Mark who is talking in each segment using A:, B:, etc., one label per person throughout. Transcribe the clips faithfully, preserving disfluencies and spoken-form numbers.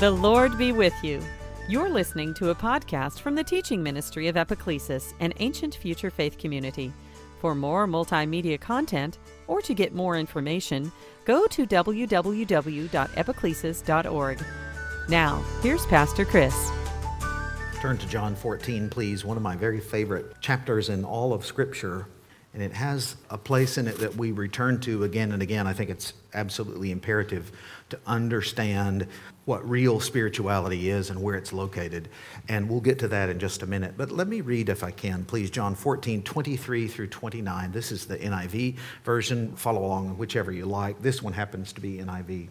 A: The Lord be with you. You're listening to a podcast from the teaching ministry of Epiclesis, an ancient future faith community. For more multimedia content, or to get more information, go to w w w dot epiclesis dot org. Now, here's Pastor Chris.
B: Turn to John fourteen, please, one of my very favorite chapters in all of Scripture. And it has a place in it that we return to again and again. I think it's absolutely imperative to understand what real spirituality is and where it's located. And we'll get to that in just a minute. But let me read, if I can, please, John fourteen, twenty-three through twenty-nine. This is the N I V version. Follow along whichever you like. This one happens to be N I V.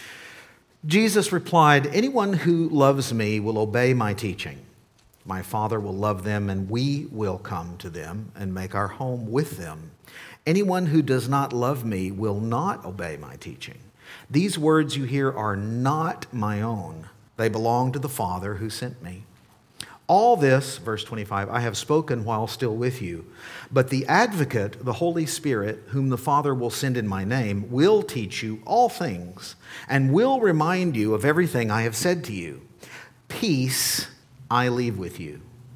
B: Jesus replied, "Anyone who loves me will obey my teaching. My Father will love them, and we will come to them and make our home with them. Anyone who does not love me will not obey my teaching. These words you hear are not my own. They belong to the Father who sent me. All this," verse twenty-five, "I have spoken while still with you. But the Advocate, the Holy Spirit, whom the Father will send in my name, will teach you all things and will remind you of everything I have said to you. Peace I leave with you.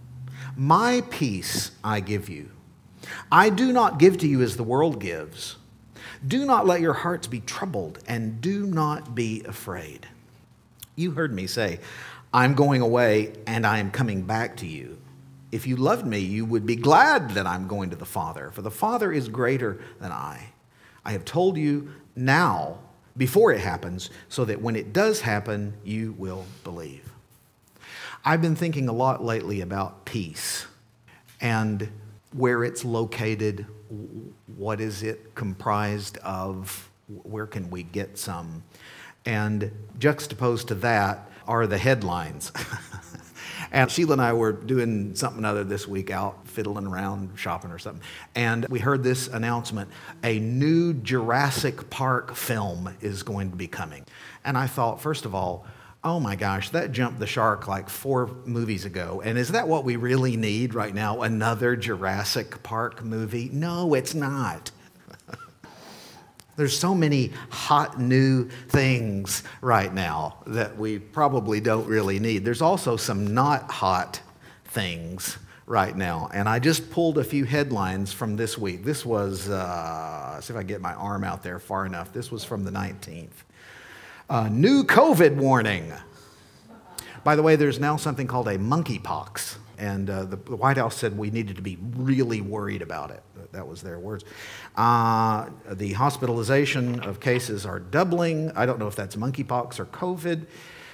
B: My peace I give you. I do not give to you as the world gives. Do not let your hearts be troubled, and do not be afraid. You heard me say, I'm going away and I am coming back to you. If you loved me, you would be glad that I'm going to the Father, for the Father is greater than I. I have told you now, before it happens, so that when it does happen, you will believe." I've been thinking a lot lately about peace and where it's located, what is it comprised of, where can we get some? And juxtaposed to that are the headlines. And Sheila and I were doing something other this week out, fiddling around, shopping or something. And we heard this announcement, a new Jurassic Park film is going to be coming. And I thought, first of all, oh my gosh, that jumped the shark like four movies ago. And is that what we really need right now? Another Jurassic Park movie? No, it's not. There's so many hot new things right now that we probably don't really need. There's also some not hot things right now. And I just pulled a few headlines from this week. This was, uh, see if I can get my arm out there far enough. This was from the nineteenth. Uh, new COVID warning. By the way, there's now something called a monkeypox, and uh, the, the White House said we needed to be really worried about it. That was their words. Uh, the hospitalization of cases are doubling. I don't know if that's monkeypox or COVID.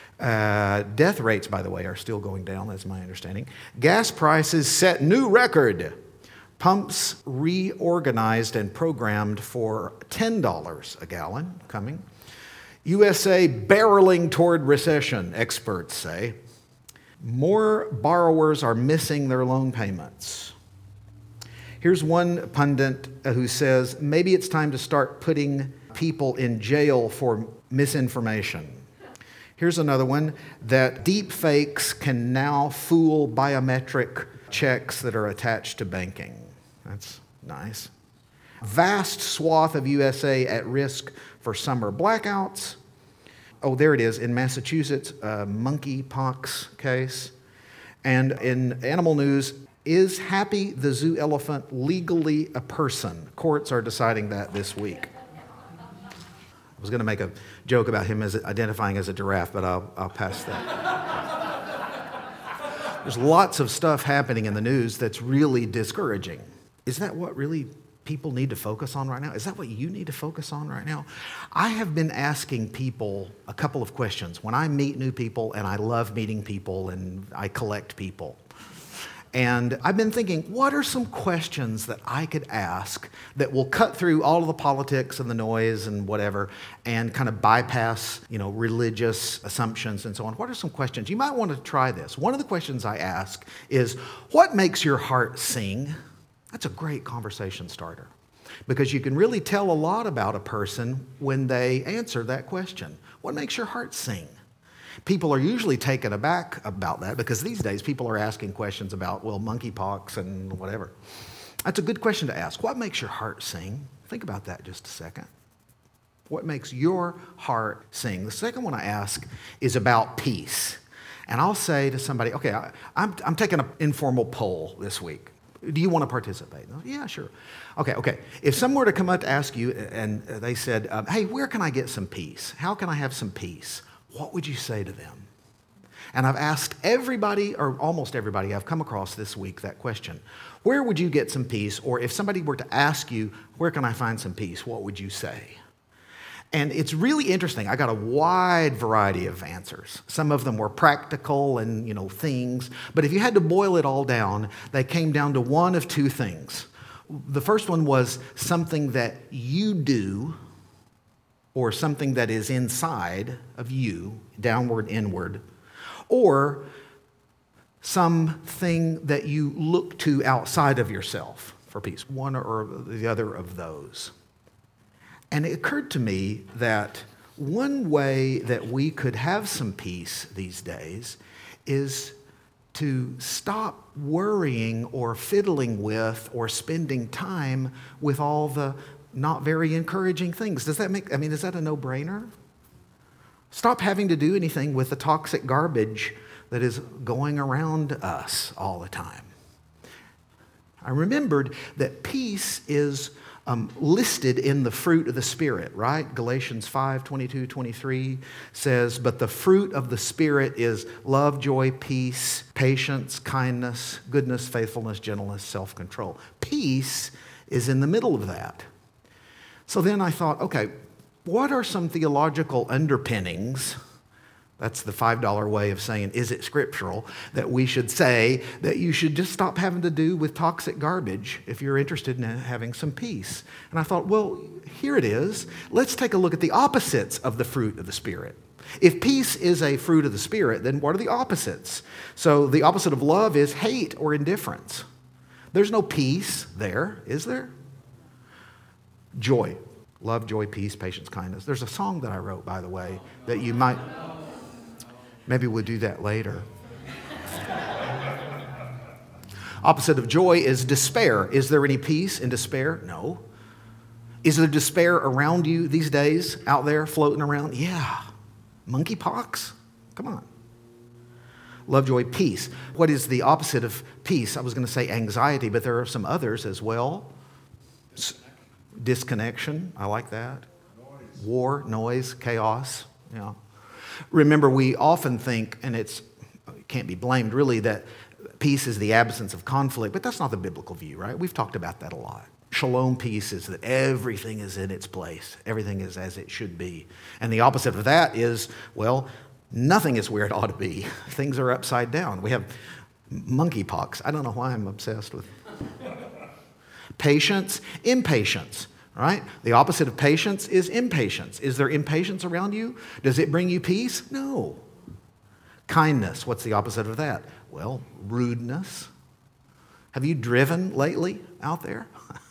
B: Uh, death rates, by the way, are still going down, that's my understanding. Gas prices set new record. Pumps reorganized and programmed for ten dollars a gallon coming. U S A barreling toward recession, experts say. More borrowers are missing their loan payments. Here's one pundit who says, maybe it's time to start putting people in jail for misinformation. Here's another one, that deep fakes can now fool biometric checks that are attached to banking. That's nice. Vast swath of U S A at risk for summer blackouts. Oh, there it is, in Massachusetts, a monkeypox case. And in animal news, is Happy the zoo elephant legally a person? Courts are deciding that this week. I was going to make a joke about him as identifying as a giraffe, but I'll, I'll pass that. There's lots of stuff happening in the news that's really discouraging. Is that what really people need to focus on right now? Is that what you need to focus on right now? I have been asking people a couple of questions. When I meet new people, and I love meeting people, and I collect people, and I've been thinking, what are some questions that I could ask that will cut through all of the politics and the noise and whatever, and kind of bypass, you know, religious assumptions and so on? What are some questions? You might want to try this. One of the questions I ask is, what makes your heart sing? That's a great conversation starter, because you can really tell a lot about a person when they answer that question. What makes your heart sing? People are usually taken aback about that, because these days people are asking questions about, well, monkeypox and whatever. That's a good question to ask. What makes your heart sing? Think about that just a second. What makes your heart sing? The second one I ask is about peace. And I'll say to somebody, okay, I, I'm, I'm taking an informal poll this week. Do you want to participate? Yeah, sure. Okay, okay. If someone were to come up to ask you and they said, um, hey, where can I get some peace? How can I have some peace? What would you say to them? And I've asked everybody, or almost everybody I've come across this week, that question. Where would you get some peace? Or if somebody were to ask you, where can I find some peace? What would you say? And it's really interesting. I got a wide variety of answers. Some of them were practical and, you know, things. But if you had to boil it all down, they came down to one of two things. The first one was something that you do or something that is inside of you, downward, inward, or something that you look to outside of yourself for peace, one or the other of those. And it occurred to me that one way that we could have some peace these days is to stop worrying or fiddling with or spending time with all the not very encouraging things. Does that make, I mean, is that a no-brainer? Stop having to do anything with the toxic garbage that is going around us all the time. I remembered that peace is um, listed in the fruit of the Spirit, right? Galatians five, twenty-two, twenty-three says, but the fruit of the Spirit is love, joy, peace, patience, kindness, goodness, faithfulness, gentleness, self-control. Peace is in the middle of that. So then I thought, okay, what are some theological underpinnings? That's the five dollar way of saying, is it scriptural, that we should say that you should just stop having to do with toxic garbage if you're interested in having some peace. And I thought, well, here it is. Let's take a look at the opposites of the fruit of the Spirit. If peace is a fruit of the Spirit, then what are the opposites? So the opposite of love is hate or indifference. There's no peace there, is there? Joy. Love, joy, peace, patience, kindness. There's a song that I wrote, by the way, that you might... Maybe we'll do that later. Opposite of joy is despair. Is there any peace in despair? No. Is there despair around you these days, out there floating around? Yeah. Monkeypox? Come on. Love, joy, peace. What is the opposite of peace? I was going to say anxiety, but there are some others as well. Disconnection. I like that. Noise. War, noise, chaos. Yeah. Remember, we often think, and it's, it can't be blamed really, that peace is the absence of conflict, but that's not the biblical view, right? We've talked about that a lot. Shalom peace is that everything is in its place. Everything is as it should be. And the opposite of that is, well, nothing is where it ought to be. Things are upside down. We have monkeypox. I don't know why I'm obsessed with patience, impatience. Right? The opposite of patience is impatience. Is there impatience around you? Does it bring you peace? No. Kindness. What's the opposite of that? Well, rudeness. Have you driven lately out there?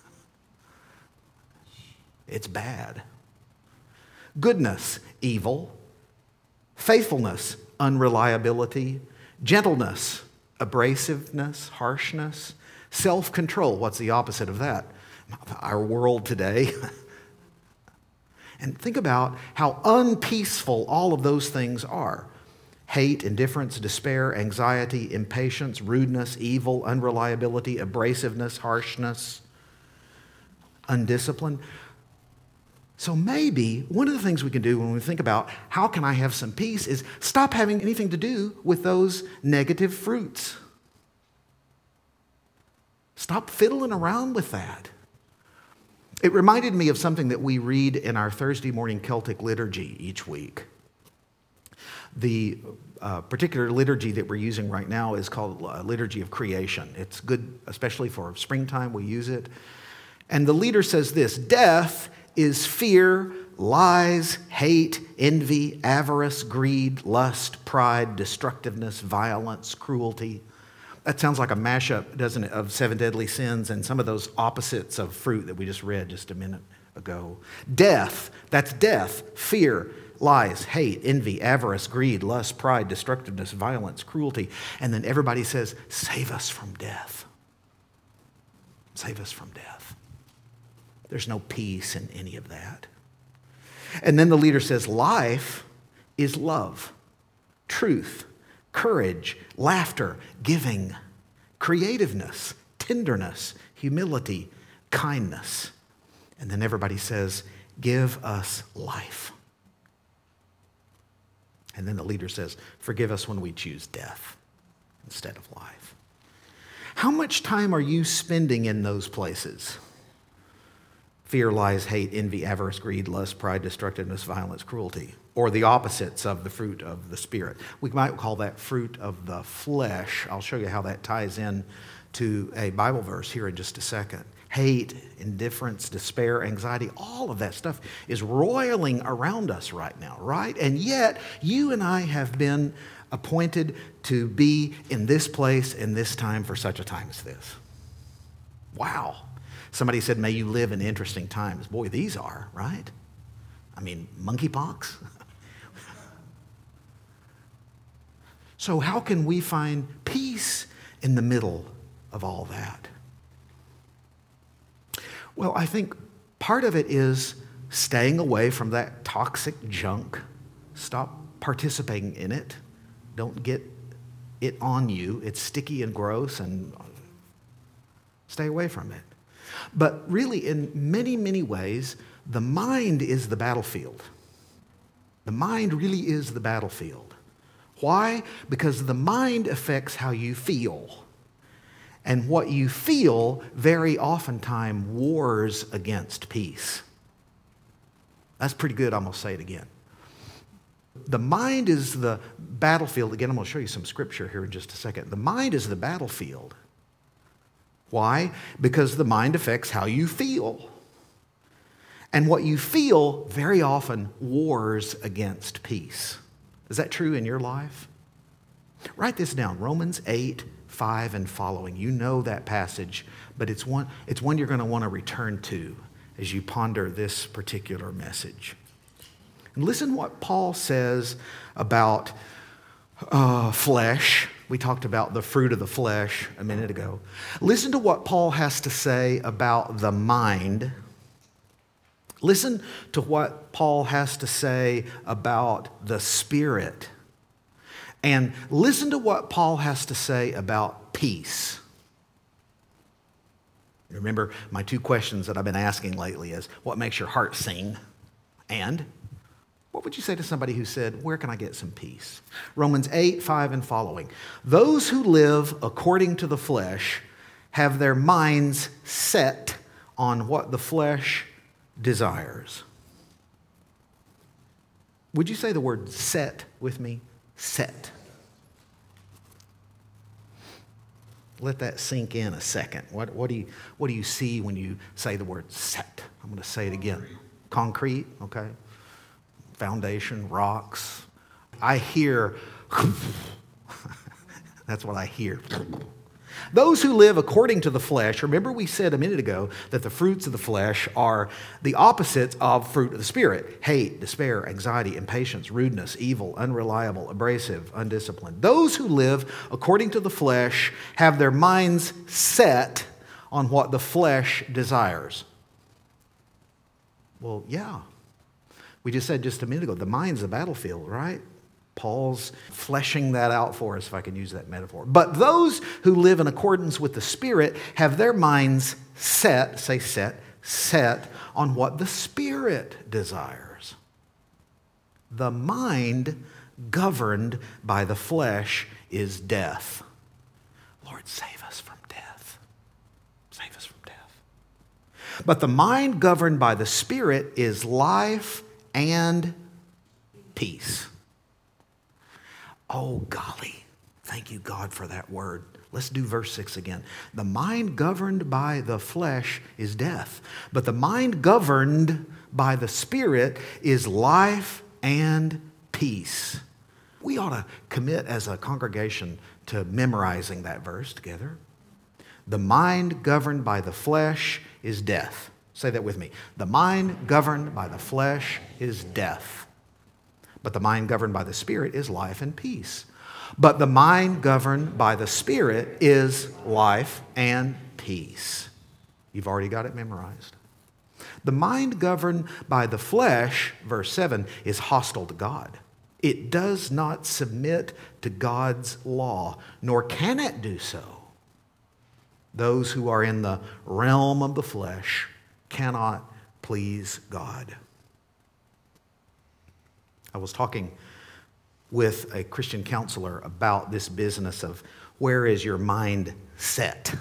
B: It's bad. Goodness, evil. Faithfulness, unreliability. Gentleness, abrasiveness, harshness. Self-control. What's the opposite of that? Our world today. And think about how unpeaceful all of those things are. Hate, indifference, despair, anxiety, impatience, rudeness, evil, unreliability, abrasiveness, harshness, undisciplined. So maybe one of the things we can do when we think about how can I have some peace is stop having anything to do with those negative fruits. Stop fiddling around with that. It reminded me of something that we read in our Thursday morning Celtic liturgy each week. The uh, particular liturgy that we're using right now is called uh, Liturgy of Creation. It's good, especially for springtime, we use it. And the leader says this: death is fear, lies, hate, envy, avarice, greed, lust, pride, destructiveness, violence, cruelty. That sounds like a mashup, doesn't it, of seven deadly sins and some of those opposites of fruit that we just read just a minute ago. Death, that's death, fear, lies, hate, envy, avarice, greed, lust, pride, destructiveness, violence, cruelty. And then everybody says, save us from death. Save us from death. There's no peace in any of that. And then the leader says, life is love, truth, courage, laughter, giving, creativeness, tenderness, humility, kindness. And then everybody says, give us life. And then the leader says, forgive us when we choose death instead of life. How much time are you spending in those places? Fear, lies, hate, envy, avarice, greed, lust, pride, destructiveness, violence, cruelty, or the opposites of the fruit of the Spirit. We might call that fruit of the flesh. I'll show you how that ties in to a Bible verse here in just a second. Hate, indifference, despair, anxiety, all of that stuff is roiling around us right now, right? And yet, you and I have been appointed to be in this place in this time for such a time as this. Wow. Somebody said, may you live in interesting times. Boy, these are, right? I mean, monkeypox. So how can we find peace in the middle of all that? Well, I think part of it is staying away from that toxic junk. Stop participating in it. Don't get it on you. It's sticky and gross, and stay away from it. But really, in many, many ways, the mind is the battlefield. The mind really is the battlefield. Why? Because the mind affects how you feel. And what you feel very oftentimes wars against peace. That's pretty good. I'm going to say it again. The mind is the battlefield. Again, I'm going to show you some scripture here in just a second. The mind is the battlefield. Why? Because the mind affects how you feel. And what you feel very often wars against peace. Is that true in your life? Write this down. Romans eight, five and following. You know that passage, but it's one, it's one you're going to want to return to as you ponder this particular message. And listen what Paul says about uh, flesh. We talked about the fruit of the flesh a minute ago. Listen to what Paul has to say about the mind. Listen to what Paul has to say about the spirit. And listen to what Paul has to say about peace. Remember, my two questions that I've been asking lately is, what makes your heart sing? And what would you say to somebody who said, where can I get some peace? Romans eight, five and following. Those who live according to the flesh have their minds set on what the flesh desires. Would you say the word set with me? Set. Let that sink in a second. What, what, do you, what do you see when you say the word set? I'm going to say it again. Concrete, okay? Foundation, rocks. I hear, that's what I hear. Those who live according to the flesh, remember we said a minute ago that the fruits of the flesh are the opposites of fruit of the Spirit. Hate, despair, anxiety, impatience, rudeness, evil, unreliable, abrasive, undisciplined. Those who live according to the flesh have their minds set on what the flesh desires. Well, yeah. We just said just a minute ago, the mind's a battlefield, right? Paul's fleshing that out for us, if I can use that metaphor. But those who live in accordance with the Spirit have their minds set, say set, set on what the Spirit desires. The mind governed by the flesh is death. Lord, save us from death. Save us from death. But the mind governed by the Spirit is life and peace. Oh, golly. Thank you, God, for that word. Let's do verse six again. The mind governed by the flesh is death, but the mind governed by the Spirit is life and peace. We ought to commit as a congregation to memorizing that verse together. The mind governed by the flesh is death. Say that with me. The mind governed by the flesh is death. But the mind governed by the Spirit is life and peace. But the mind governed by the Spirit is life and peace. You've already got it memorized. The mind governed by the flesh, verse seven, is hostile to God. It does not submit to God's law, nor can it do so. Those who are in the realm of the flesh cannot please God. I was talking with a Christian counselor about this business of where is your mind set?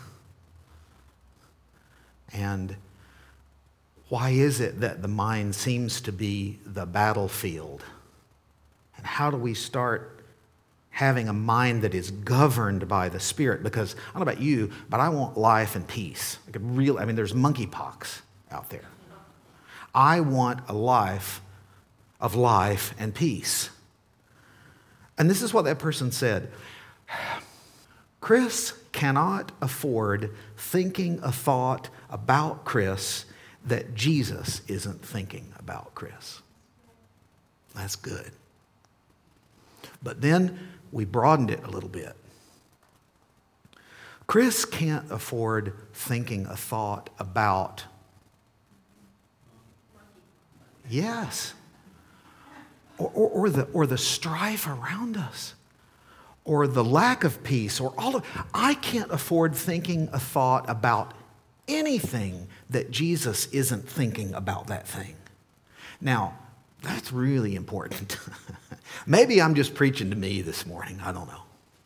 B: And why is it that the mind seems to be the battlefield? And how do we start having a mind that is governed by the Spirit? Because I don't know about you, but I want life and peace. I could really, I mean, there's monkeypox out there. I want a life of life and peace. And this is what that person said. Chris cannot afford thinking a thought about Chris that Jesus isn't thinking about Chris. That's good. But then we broadened it a little bit. Chris can't afford thinking a thought about, yes, or, or, or, the, or the strife around us, or the lack of peace, or all of, I can't afford thinking a thought about anything that Jesus isn't thinking about that thing. Now, that's really important. Maybe I'm just preaching to me this morning. I don't know.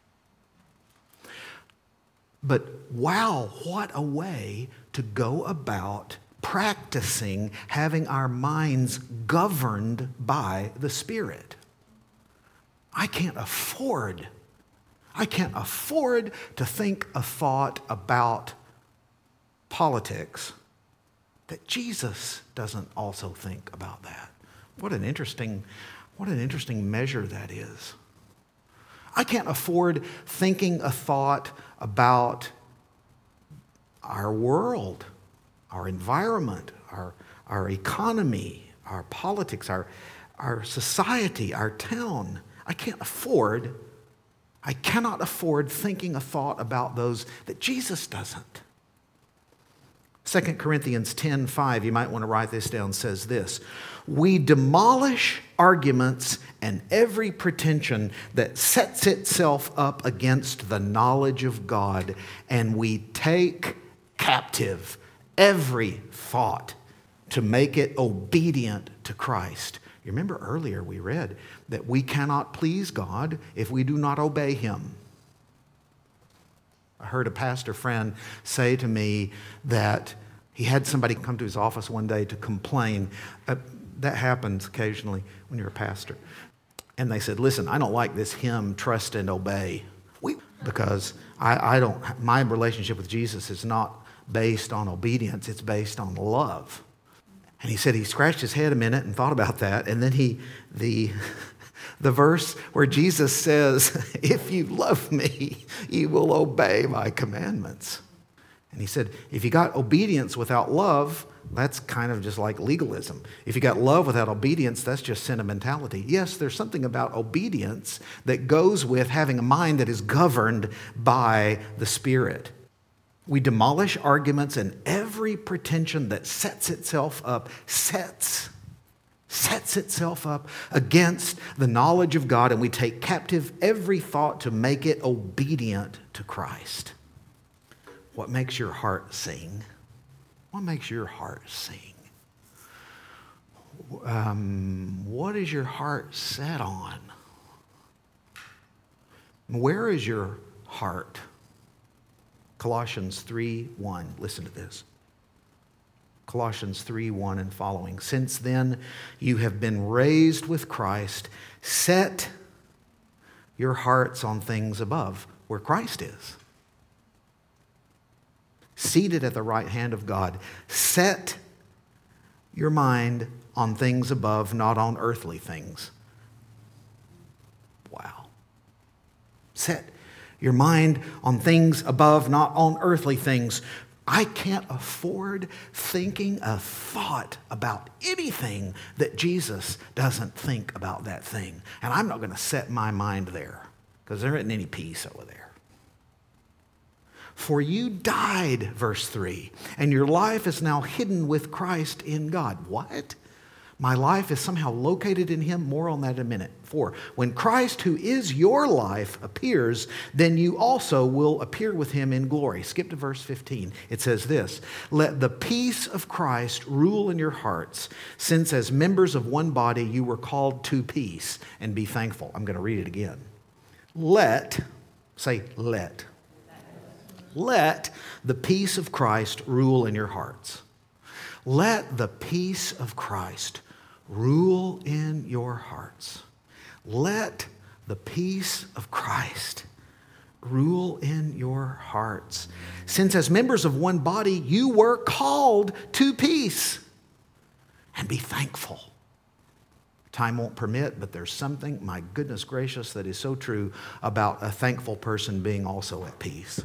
B: But wow, what a way to go about practicing having our minds governed by the Spirit. I can't afford, I can't afford to think a thought about politics that Jesus doesn't also think about that. What an interesting, what an interesting measure that is. I can't afford thinking a thought about our world, our environment, our, our economy, our politics, our, our society, our town. I can't afford, I cannot afford thinking a thought about those that Jesus doesn't. Second Corinthians ten five, you might want to write this down, says this: we demolish arguments and every pretension that sets itself up against the knowledge of God, and we take captive every thought to make it obedient to Christ. You remember earlier we read that we cannot please God if we do not obey Him. I heard a pastor friend say to me that he had somebody come to his office one day to complain. Uh, that happens occasionally when you're a pastor. And they said, listen, I don't like this hymn, trust and obey. We, because I, I don't, my relationship with Jesus is not based on obedience, it's based on love. And he said he scratched his head a minute and thought about that. And then he, the, the verse where Jesus says, if you love me, you will obey my commandments. And he said, if you got obedience without love, that's kind of just like legalism. If you got love without obedience, that's just sentimentality. Yes, there's something about obedience that goes with having a mind that is governed by the Spirit. We demolish arguments and every pretension that sets itself up, sets, sets itself up against the knowledge of God, and we take captive every thought to make it obedient to Christ. What makes your heart sing? What makes your heart sing? Um, what is your heart set on? Where is your heart? Colossians three one. Listen to this. Colossians three one and following. Since then you have been raised with Christ. Set your hearts on things above, where Christ is. Seated at the right hand of God. Set your mind on things above, not on earthly things. Wow. Set your mind on things above, not on earthly things. I can't afford thinking a thought about anything that Jesus doesn't think about that thing. And I'm not going to set my mind there because there isn't any peace over there. For you died, verse three, and your life is now hidden with Christ in God. What? My life is somehow located in him? More on that in a minute. Four, when Christ, who is your life, appears, then you also will appear with him in glory. Skip to verse fifteen. It says this, let the peace of Christ rule in your hearts, since as members of one body you were called to peace, and be thankful. I'm going to read it again. Let, say let. Let the peace of Christ rule in your hearts. Let the peace of Christ rule in your hearts. Let the peace of Christ rule in your hearts. Since as members of one body, you were called to peace. And be thankful. Time won't permit, but there's something, my goodness gracious, that is so true about a thankful person being also at peace.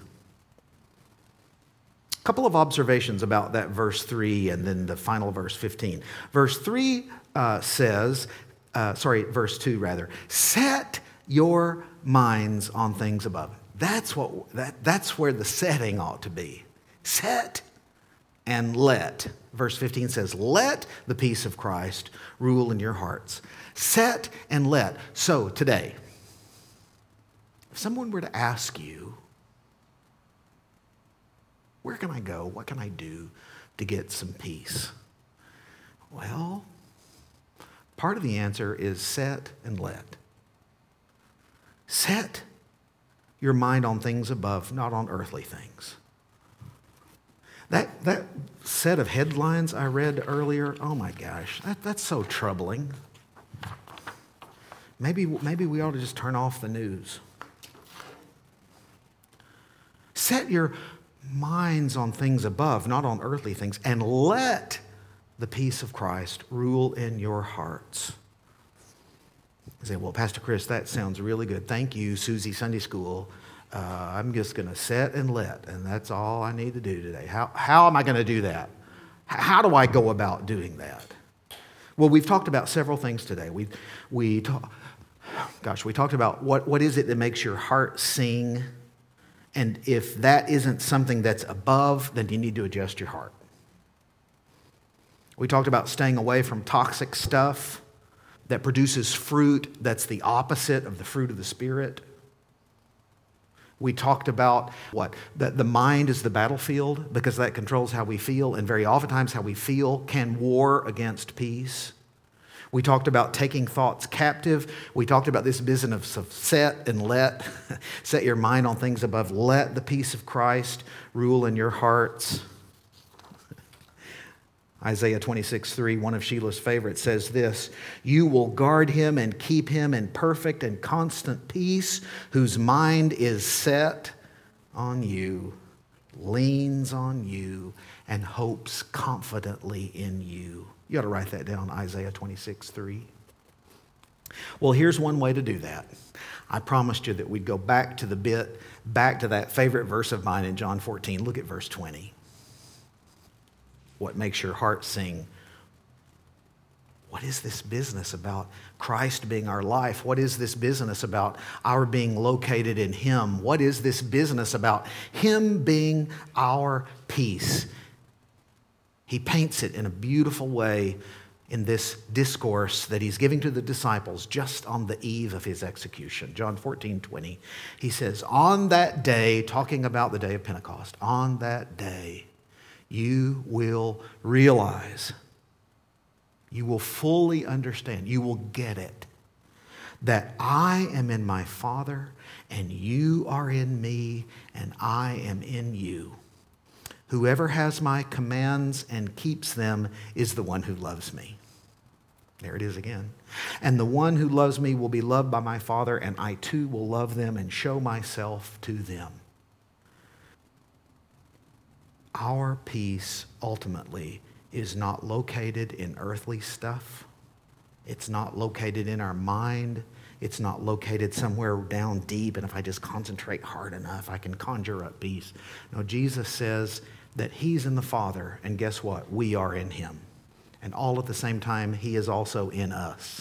B: A couple of observations about that verse three and then the final verse fifteen. Verse three uh, says, uh, sorry, verse two rather, set your minds on things above. That's what that that's where the setting ought to be. Set and let. Verse fifteen says, let the peace of Christ rule in your hearts. Set and let. So today, if someone were to ask you, where can I go? What can I do to get some peace? Well, part of the answer is set and let. Set your mind on things above, not on earthly things. That, that set of headlines I read earlier, oh my gosh, that, that's so troubling. Maybe, maybe we ought to just turn off the news. Set your minds on things above, not on earthly things, and let the peace of Christ rule in your hearts. You say, well, Pastor Chris, that sounds really good. Thank you, Susie Sunday School. Uh, I'm just going to set and let, and that's all I need to do today. How, how am I going to do that? How do I go about doing that? Well, we've talked about several things today. We, we talk, gosh, we talked about what, what is it that makes your heart sing. And if that isn't something that's above, then you need to adjust your heart. We talked about staying away from toxic stuff that produces fruit that's the opposite of the fruit of the Spirit. We talked about what? That the mind is the battlefield because that controls how we feel, and very oftentimes how we feel can war against peace. We talked about taking thoughts captive. We talked about this business of set and let. Set your mind on things above. Let the peace of Christ rule in your hearts. Isaiah twenty-six three, one of Sheila's favorites, says this, you will guard him and keep him in perfect and constant peace, whose mind is set on you, leans on you, and hopes confidently in you. You ought to write that down, Isaiah twenty-six three. Well, here's one way to do that. I promised you that we'd go back to the bit, back to that favorite verse of mine in John fourteen. Look at verse twenty. What makes your heart sing? What is this business about Christ being our life? What is this business about our being located in him? What is this business about him being our peace? He paints it in a beautiful way in this discourse that he's giving to the disciples just on the eve of his execution. John fourteen twenty, he says, on that day, talking about the day of Pentecost, on that day, you will realize, you will fully understand, you will get it, that I am in my Father, and you are in me, and I am in you. Whoever has my commands and keeps them is the one who loves me. There it is again. And the one who loves me will be loved by my Father, and I too will love them and show myself to them. Our peace ultimately is not located in earthly stuff. It's not located in our mind. It's not located somewhere down deep, and if I just concentrate hard enough, I can conjure up peace. No, Jesus says that he's in the Father, and guess what? We are in him. And all at the same time, he is also in us.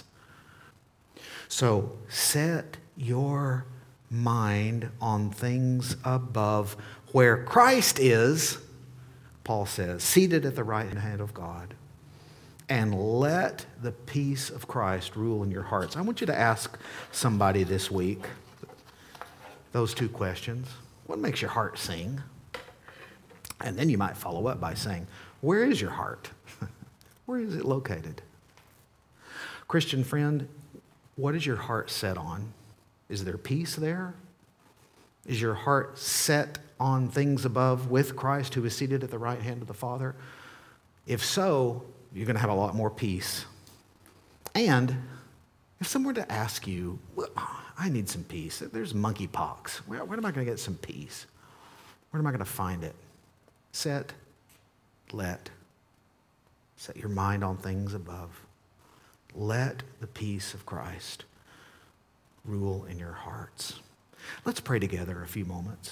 B: So set your mind on things above where Christ is, Paul says, seated at the right hand of God. And let the peace of Christ rule in your hearts. I want you to ask somebody this week those two questions. What makes your heart sing? And then you might follow up by saying, where is your heart? Where is it located? Christian friend, what is your heart set on? Is there peace there? Is your heart set on things above with Christ who is seated at the right hand of the Father? If so, you're going to have a lot more peace. And if someone were to ask you, well, I need some peace. There's monkeypox. Where, where am I going to get some peace? Where am I going to find it? Set, let. Set your mind on things above. Let the peace of Christ rule in your hearts. Let's pray together a few moments.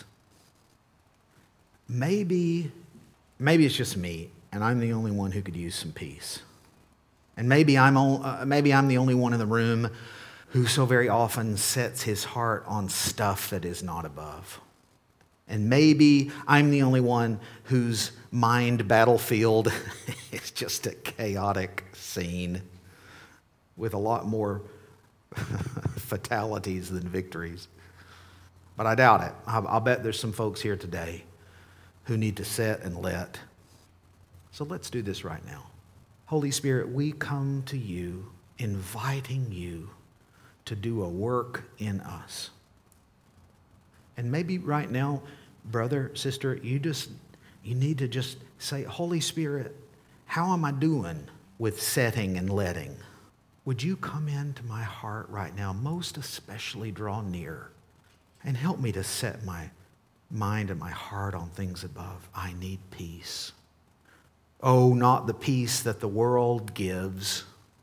B: Maybe, maybe it's just me, and I'm the only one who could use some peace. And maybe I'm, uh, maybe I'm the only one in the room who so very often sets his heart on stuff that is not above. And maybe I'm the only one whose mind battlefield is just a chaotic scene with a lot more fatalities than victories. But I doubt it. I'll, I'll bet there's some folks here today who need to set and let. So let's do this right now. Holy Spirit, we come to you inviting you to do a work in us. And maybe right now, brother, sister, you just you need to just say, Holy Spirit, how am I doing with setting and letting? Would you come into my heart right now, most especially draw near, and help me to set my mind and my heart on things above? I need peace. Oh, not the peace that the world gives,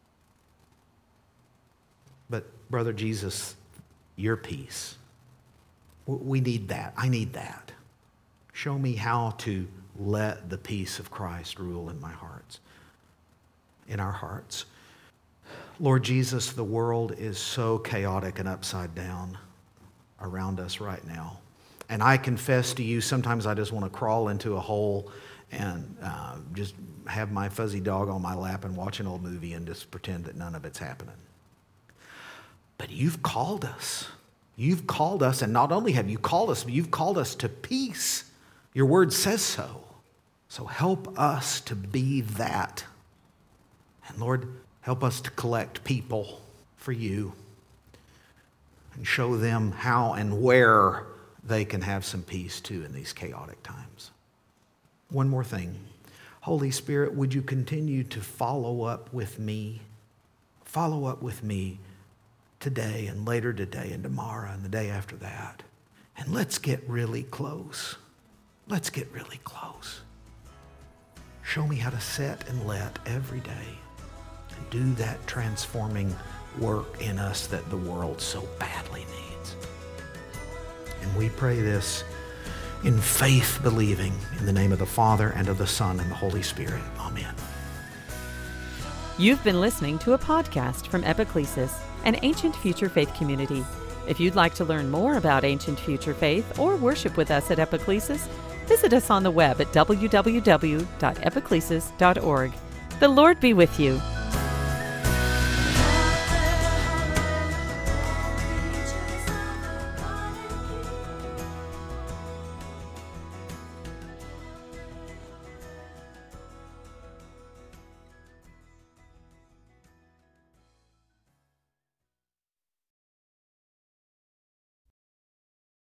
B: but brother Jesus, your peace. We need that. I need that. Show me how to let the peace of Christ rule in my hearts, in our hearts. Lord Jesus, the world is so chaotic and upside down around us right now. And I confess to you, sometimes I just want to crawl into a hole and uh, just have my fuzzy dog on my lap and watch an old movie and just pretend that none of it's happening. But you've called us. You've called us, and not only have you called us, but you've called us to peace. Your word says so. So help us to be that. And Lord, help us to collect people for you and show them how and where they can have some peace too in these chaotic times. One more thing. Holy Spirit, would you continue to follow up with me? Follow up with me today and later today and tomorrow and the day after that. And let's get really close. Let's get really close. Show me how to set and let every day and do that transforming work in us that the world so badly needs. And we pray this in faith, believing in the name of the Father and of the Son and the Holy Spirit. Amen.
A: You've been listening to a podcast from Epiclesis, an Ancient Future Faith community. If you'd like to learn more about Ancient Future Faith or worship with us at Epiclesis, visit us on the web at w w w dot epiclesis dot org. The Lord be with you.